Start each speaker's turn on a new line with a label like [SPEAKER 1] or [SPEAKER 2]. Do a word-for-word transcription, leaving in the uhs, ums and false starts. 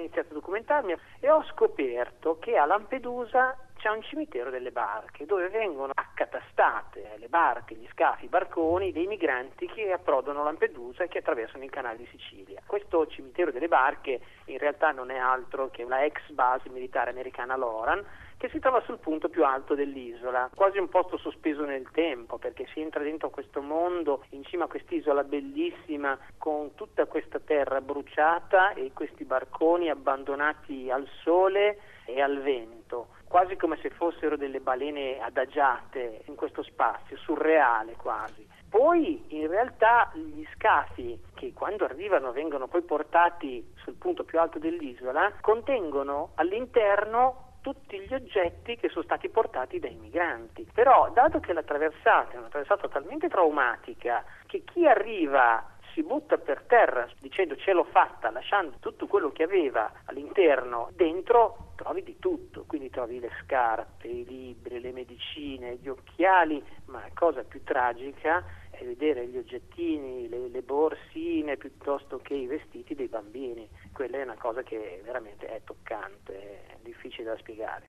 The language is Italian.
[SPEAKER 1] iniziato a documentarmi e ho scoperto che a Lampedusa c'è un cimitero delle barche dove vengono accatastate le barche, gli scafi, i barconi dei migranti che approdano a Lampedusa e che attraversano il canale di Sicilia. Questo cimitero delle barche in realtà non è altro che la ex base militare americana Loran, che si trova sul punto più alto dell'isola, quasi un posto sospeso nel tempo, perché si entra dentro questo mondo, in cima a quest'isola bellissima, con tutta questa terra bruciata e questi barconi abbandonati al sole e al vento, quasi come se fossero delle balene adagiate in questo spazio, surreale quasi. Poi in realtà gli scafi che quando arrivano vengono poi portati sul punto più alto dell'isola contengono all'interno tutti gli oggetti che sono stati portati dai migranti. Però, dato che la traversata è una traversata talmente traumatica che chi arriva si butta per terra dicendo ce l'ho fatta, lasciando tutto quello che aveva all'interno, dentro trovi di tutto, quindi trovi le scarpe, i libri, le medicine, gli occhiali, ma la cosa più tragica è vedere gli oggettini, le, le borsine piuttosto che i vestiti dei bambini. Quella è una cosa che veramente è toccante, è difficile da spiegare.